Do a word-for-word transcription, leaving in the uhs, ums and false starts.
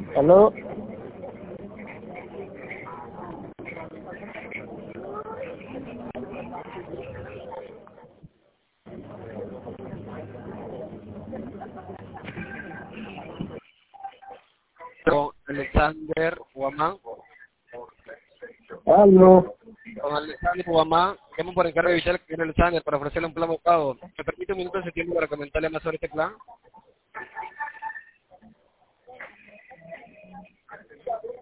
¿Aló? Con Alexander Guamán. ¿Aló? Con Alexander Guamán, llamo por encargo de Villal que Alexander para ofrecerle un plan buscado. ¿Me permite un minuto de tiempo para comentarle más sobre este plan?